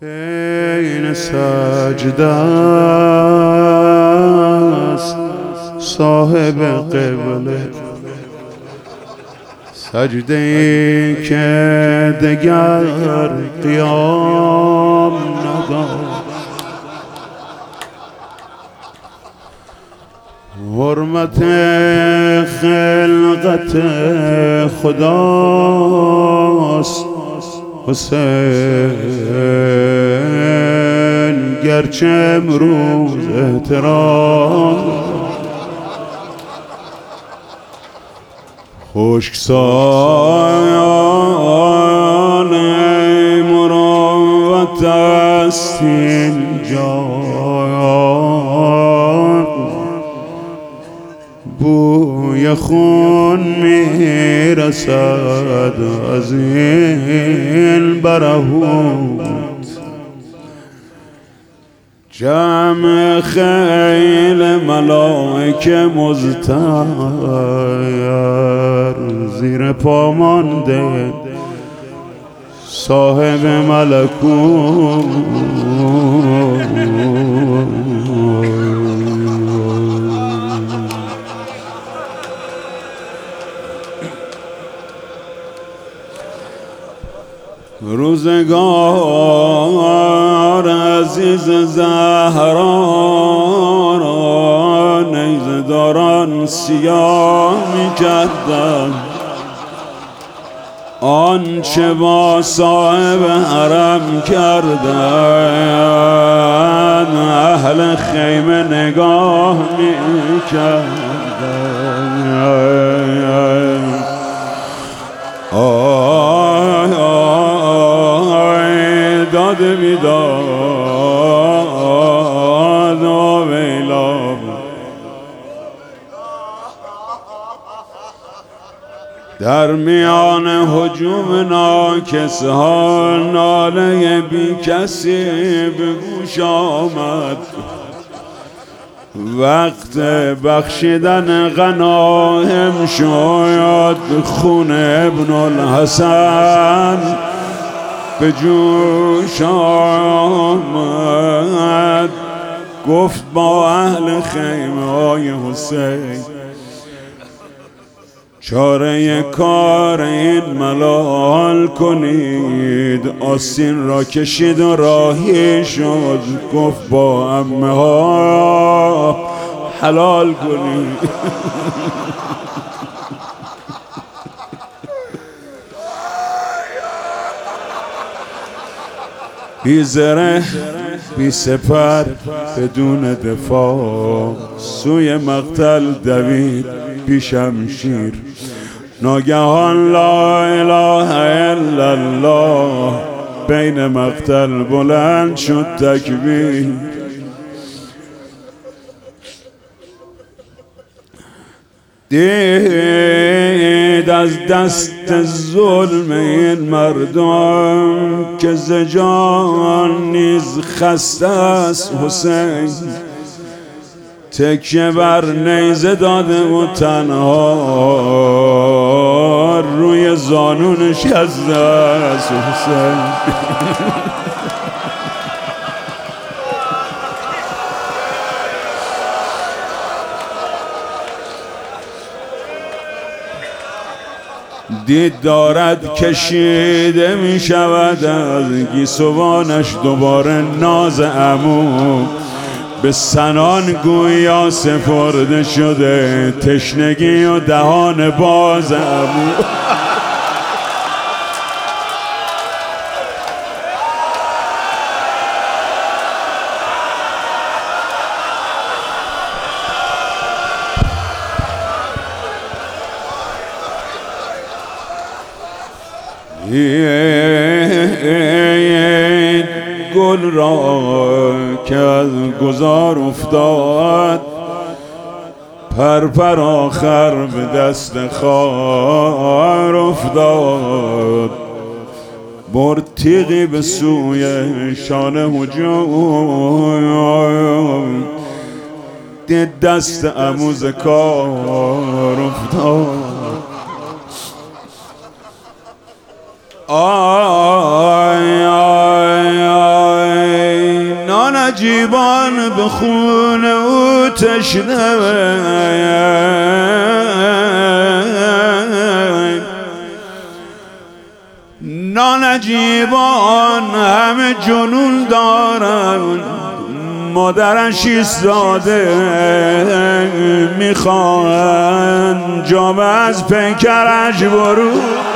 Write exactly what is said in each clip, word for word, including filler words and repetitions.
بین سجده است صاحب قبله، سجده ای که دگر قیام ندارد. حرمت خلقت خداست حسین، گرچه امروز احترام خشکسال مروت است اینجا، بوی خون میرسد از این برهوت. جمع خیل ملائکه مضطر زیر پا مانده، صاحب ملکوت روزگار عزیز زهرا را نیزه داران سیاه می کردند، آنچه با صاحب حرم کردند اهل خیمه نگاه می کردند. آی آی داد میداد و ویلا، در میان هجوم ناکس ها ناله بی کسی به گوش آمد. وقت بخشیدن غنایم شد، خون ابن الحسن به جوش آمد. گفت با اهل خیمه های حسین چاره کار این ملال کنید. آستین را کشید و راهی شد، گفت با عمه ها حلال کنید. بی زره بی سپر بدون دفاع سوی مقتل دوید بی شمشیر. ناگهان لا اله الا الله بین مقتل بلند شد تکبیر. دید از دست ظلم این مردم که ز جان نیز خسته است حسین. تکیه بر نیزه داده و تنها روی زانو نشسته است حسین. دید دارد کشیده می شود از گیسوانش دوباره ناز عمو، به سنان گویا سپرده شده تشنگی و دهان باز عمو. این گل را که از گذار افتاد، پرپر آخر به دست خار افتاد. برد تیغی به سوی شانه هجوم، دید دست عمو ز کار افتاد. آی آی آی نجیبان به خون او تشنه، نانجیبان همه جنون دارن، مادرش ایستاده میخواهن جام از پیکرش برو.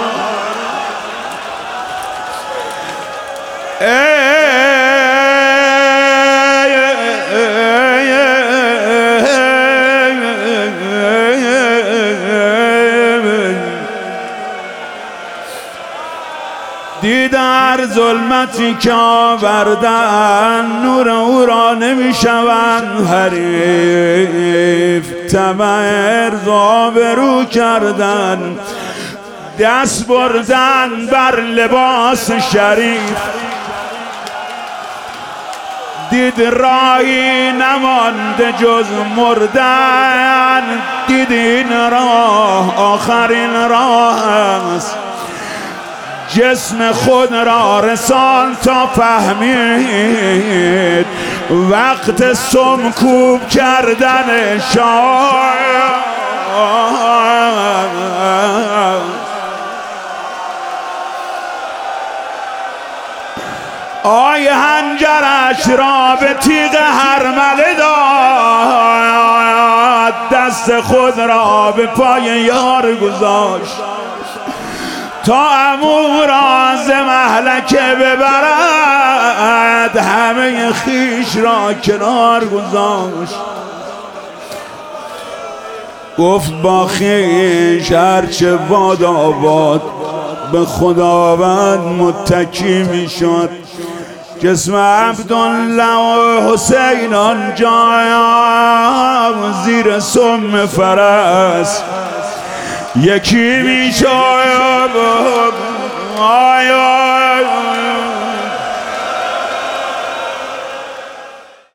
دیدر ظلمتی که آوردن نور او را نمیشوند حریف، طمع ارضا برو کردن، دست بردن بر لباس شریف. دید راهی نمانده جز مردن، دید این راه آخرین راه است، جسم خود را رسان تا فهمید وقت سمکوب کردن شاید. آی هنجرش را به تیغ هرمله داد، دست خود را به پای یار گذاشت تا عمو را ز مهلکه ببرد، همه خیش را کنار گذاشت. گفت با خیش هرچه باد آباد به خداوند متکی می شد. جسم عبدالله و حسین آنجا زیر سم فرس یکی می شد. آیا